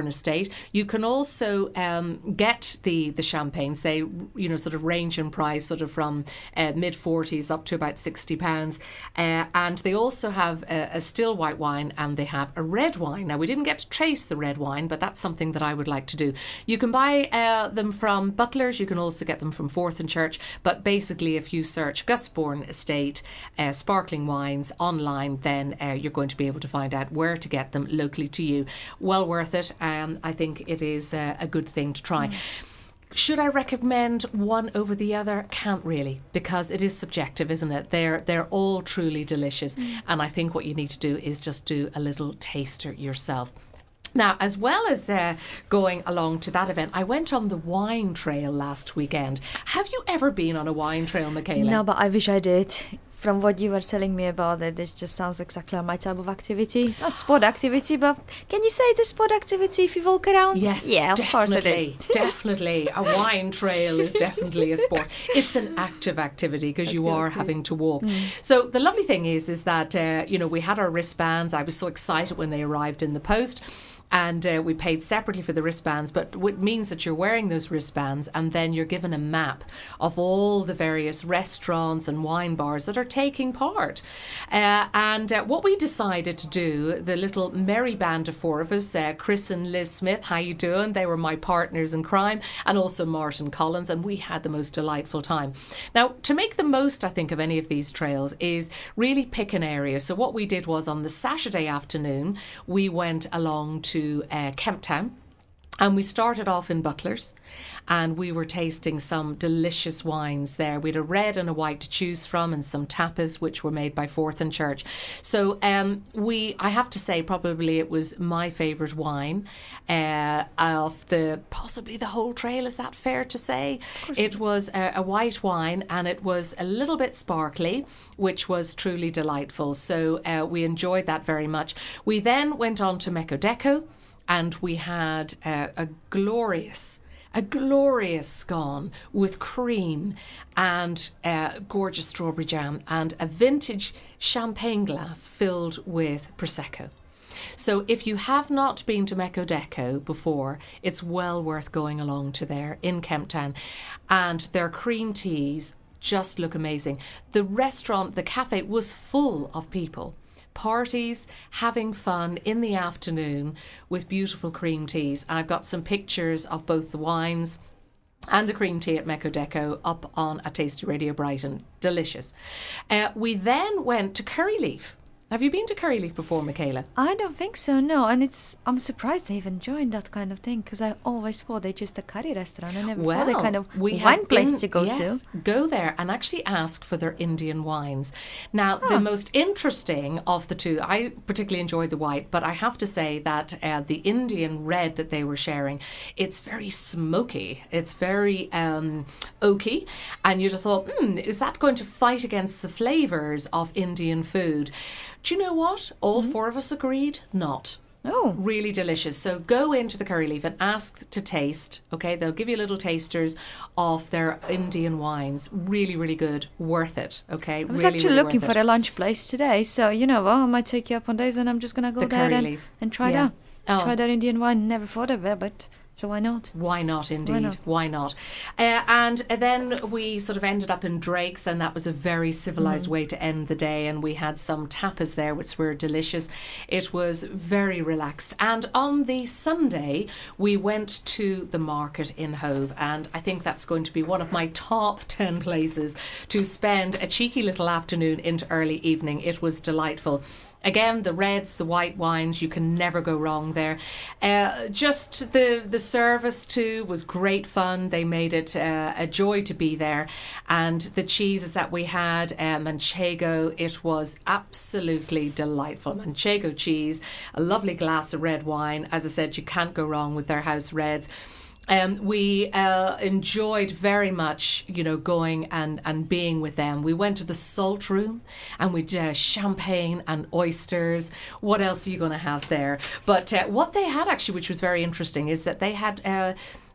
Estate. You can also um, get the, the champagnes. They, you know, sort of range in price, sort of from uh, mid forties up to about sixty pounds. Uh, and they also have a, a still white wine, and they have a red wine. Now, we didn't get to taste the red wine, but that's something that I would like to do. You can buy uh, them from Butlers. You can also get them from Forth and Church. But basically, if you search Gusbourne Estate uh, sparkling wines online, then uh, you're going to be able to find out where to get them locally to you. Well worth it. Um, I think it is uh, a good thing to try. Mm. Should I recommend one over the other? Can't really, because it is subjective, isn't it? They're they're all truly delicious. Mm. And I think what you need to do is just do a little taster yourself. Now, as well as uh, going along to that event, I went on the wine trail last weekend. Have you ever been on a wine trail, Michaela? No, but I wish I did. From what you were telling me about it, this just sounds exactly like my type of activity. It's not sport activity, but can you say it's a sport activity if you walk around? Yes, yeah, of definitely, course it is. Definitely. A wine trail is definitely a sport. It's an active activity because you are okay. having to walk. Mm. So the lovely thing is, is that, uh, you know, we had our wristbands. I was so excited when they arrived in the post. And uh, we paid separately for the wristbands, but it means that you're wearing those wristbands and then you're given a map of all the various restaurants and wine bars that are taking part. Uh, and uh, what we decided to do, the little merry band of four of us, uh, Chris and Liz Smith, how you doing? They were my partners in crime, and also Martin Collins, and we had the most delightful time. Now, to make the most, I think, of any of these trails is really pick an area. So what we did was on the Saturday afternoon, we went along to to uh, Kemp Town, and we started off in Butlers, and we were tasting some delicious wines there. We had a red and a white to choose from, and some tapas which were made by Forth and Church. So um, we, I have to say, probably it was my favourite wine uh, of the possibly the whole trail. Is that fair to say? It was a, a white wine, and it was a little bit sparkly, which was truly delightful. So uh, we enjoyed that very much. We then went on to Mecodeco, and we had uh, a glorious, a glorious scone with cream and uh, gorgeous strawberry jam and a vintage champagne glass filled with Prosecco. So if you have not been to Mecodeco before, it's well worth going along to there in Kemp Town. And their cream teas just look amazing. The restaurant, the cafe was full of people. Parties, having fun in the afternoon with beautiful cream teas. And I've got some pictures of both the wines and the cream tea at Mecodeco up on a Tasty Radio Brighton. Delicious. Uh, we then went to Curryleaf. Have you been to Curryleaf before, Michaela? I don't think so, no. And it's I'm surprised they even joined that kind of thing, because I always thought they just a curry restaurant. I never well, thought they kind of we wine place been, to go yes, to. Go there and actually ask for their Indian wines. Now, Huh. the most interesting of the two, I particularly enjoyed the white, but I have to say that uh, the Indian red that they were sharing, it's very smoky. It's very um, oaky. And you'd have thought, hmm, is that going to fight against the flavours of Indian food? Do you know what? All mm-hmm. four of us agreed not. Oh. Really delicious. So go into the Curryleaf and ask to taste. Okay, they'll give you little tasters of their Indian wines. Really, really good. Worth it. Okay, I was really, actually really looking worth for it. a lunch place today, so you know what? I might take you up on days, and I'm just gonna go The there and, Curryleaf. and try Yeah. that. Oh. Try their Indian wine. Never thought of it, but so why not? Why not, indeed? Why not? Why not? Uh, and then we sort of ended up in Drake's, and that was a very civilised Mm. way to end the day. And we had some tapas there, which were delicious. It was very relaxed. And on the Sunday, we went to the market in Hove, and I think that's going to be one of my top ten places to spend a cheeky little afternoon into early evening. It was delightful. Again, the reds, the white wines, you can never go wrong there. Uh, just the the service too was great fun. They made it uh, a joy to be there. And the cheeses that we had, uh, Manchego, it was absolutely delightful. Manchego cheese, a lovely glass of red wine. As I said, you can't go wrong with their house reds. Um, we uh, enjoyed very much, you know, going and, and being with them. We went to the Salt Room and we did uh, champagne and oysters. What else are you going to have there? But uh, what they had actually, which was very interesting, is that they had uh,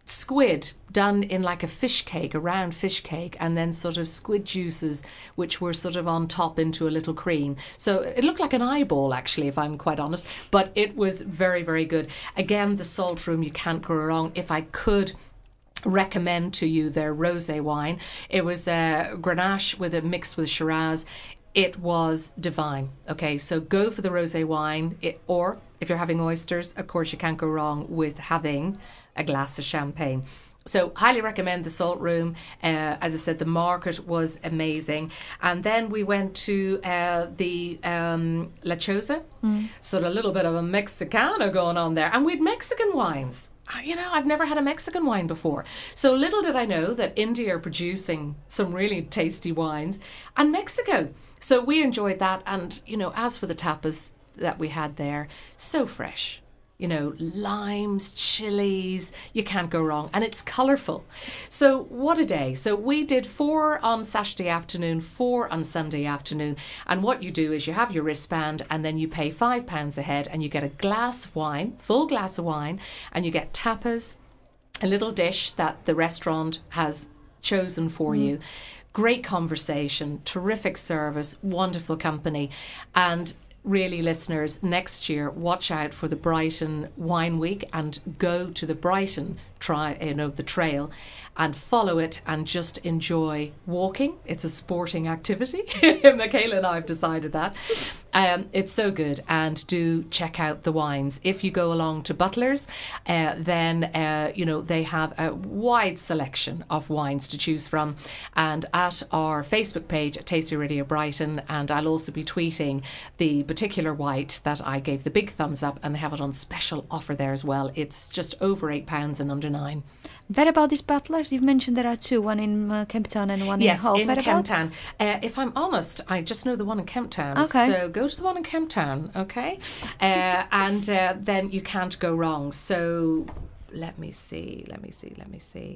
squid done in like a fish cake, a round fish cake, and then sort of squid juices which were sort of on top into a little cream. So it looked like an eyeball, actually, if I'm quite honest, but it was very, very good. Again, the Salt Room, you can't go wrong. If I could recommend to you their rosé wine, it was uh, Grenache with it mixed with Shiraz. It was divine. Okay, so go for the rosé wine, it, or if you're having oysters, of course you can't go wrong with having a glass of champagne. So highly recommend the Salt Room. Uh, as I said, the market was amazing. And then we went to uh, the um, La Choza. Mm. So a little bit of a Mexicano going on there. And we had Mexican wines. You know, I've never had a Mexican wine before. So little did I know that India are producing some really tasty wines. And Mexico. So we enjoyed that. And, you know, as for the tapas that we had there, so fresh. You know, limes, chilies, you can't go wrong. And it's colourful. So what a day. So we did four on Saturday afternoon, four on Sunday afternoon. And what you do is you have your wristband and then you pay five pounds a head and you get a glass of wine, full glass of wine, and you get tapas, a little dish that the restaurant has chosen for mm. you. Great conversation, terrific service, wonderful company. And really, listeners, next year, watch out for the Brighton Wine Week and go to the Brighton try, you know, the trail and follow it and just enjoy walking. It's a sporting activity. Michaela and I have decided that. Um, it's so good, and do check out the wines. If you go along to Butler's, uh, then, uh, you know, they have a wide selection of wines to choose from. And at our Facebook page, Tasty Radio Brighton, and I'll also be tweeting the particular white that I gave the big thumbs up, and they have it on special offer there as well. It's just over eight pounds and under nine. What about these Butlers? You've mentioned there are two, one in uh, Kemptown and one yes, in Hull. Yes, in Kemptown. Uh, if I'm honest, I just know the one in Kemptown. Okay. So go to the one in Kemptown, okay? uh, and uh, then you can't go wrong. So let me see, let me see, let me see.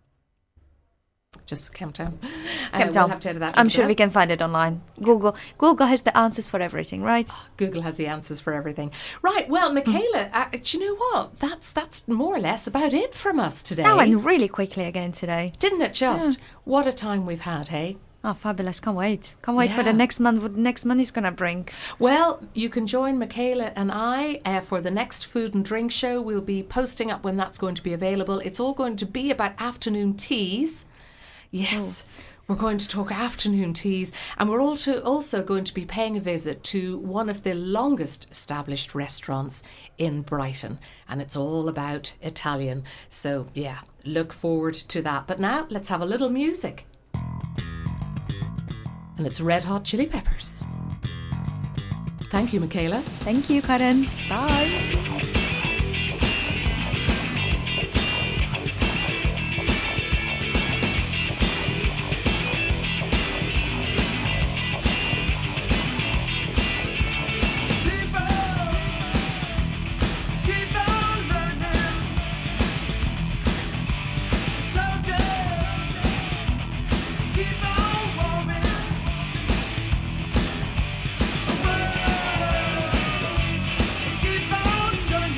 Just Kemptown. Uh, Kemptown. We'll have to edit that. I'm sure we can find it online. Google Google has the answers for everything, right? Oh, Google has the answers for everything. Right, well, Michaela, mm. uh, do you know what? That's that's more or less about it from us today. That went really quickly again today. Didn't it just? Yeah. What a time we've had, hey? Oh, fabulous. Can't wait. Can't wait yeah. for the next month, what next month is going to bring. Well, you can join Michaela and I uh, for the next food and drink show. We'll be posting up when that's going to be available. It's all going to be about afternoon teas. Yes, oh. We're going to talk afternoon teas, and we're also also going to be paying a visit to one of the longest established restaurants in Brighton, and it's all about Italian. So, yeah, look forward to that. But now, let's have a little music. And it's Red Hot Chili Peppers. Thank you, Michaela. Thank you, Karen. Bye. Keep on turning.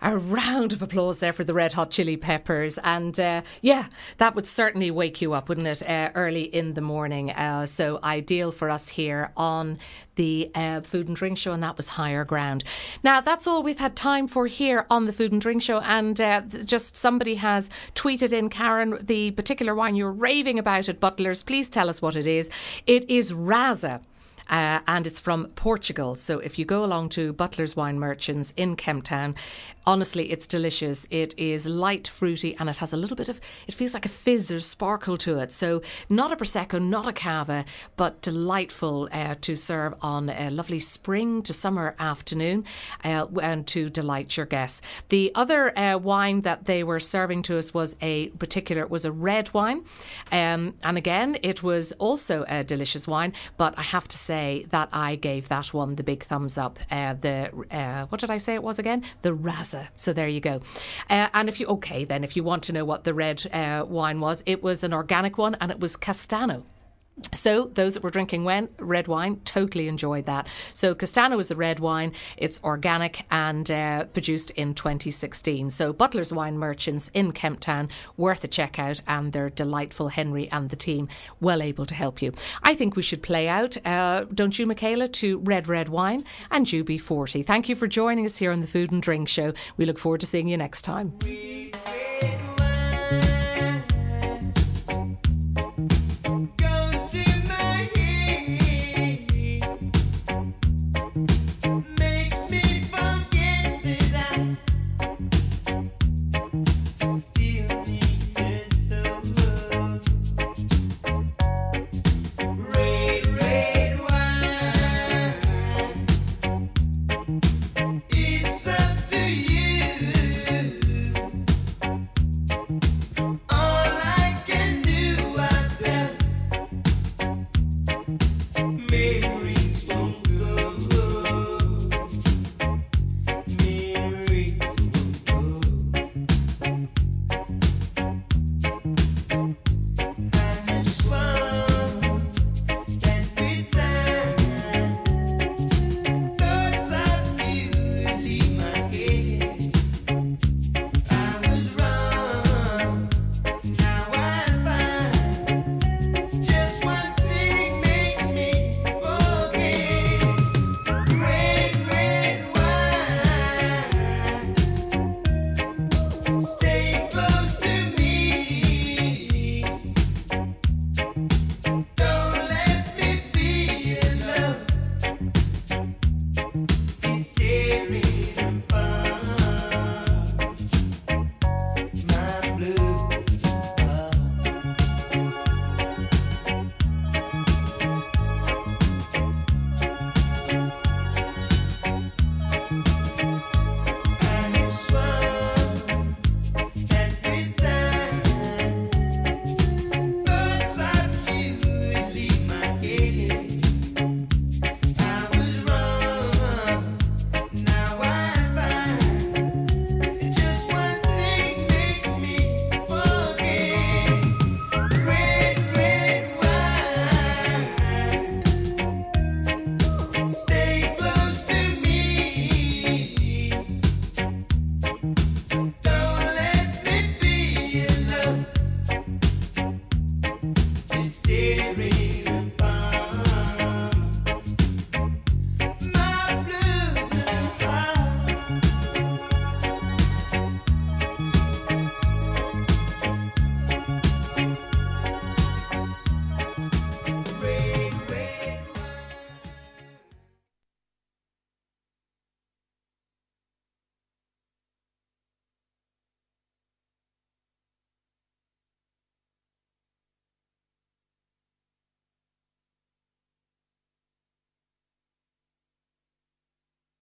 A round of applause there for the Red Hot Chili Peppers. And uh, yeah, that would certainly wake you up, wouldn't it, uh, early in the morning. Uh, so ideal for us here on the uh, Food and Drink Show, and that was Higher Ground. Now, that's all we've had time for here on the Food and Drink Show. And uh, just somebody has tweeted in, Karen, the particular wine you're raving about at Butler's. Please tell us what it is. It is Rasa. Uh, and it's from Portugal. So if you go along to Butler's Wine Merchants in Kemptown, honestly, it's delicious. It is light, fruity, and it has a little bit of, it feels like a fizz, there's sparkle to it. So not a Prosecco, not a Cava, but delightful uh, to serve on a lovely spring to summer afternoon uh, and to delight your guests. The other uh, wine that they were serving to us was a particular, was a red wine. Um, and again, it was also a delicious wine, but I have to say, that I gave that one the big thumbs up. Uh, the uh, what did I say it was again? The Rasa. So there you go. Uh, and if you okay, then if you want to know what the red uh, wine was, it was an organic one, and it was Castano. So those that were drinking when, red wine, totally enjoyed that. So Castano is the red wine. It's organic and uh, produced in twenty sixteen. So Butler's Wine Merchants in Kemptown, worth a check out, and they're delightful. Henry and the team well able to help you. I think we should play out, uh, don't you, Michaela, to Red Red Wine and U B forty. Thank you for joining us here on the Food and Drink Show. We look forward to seeing you next time.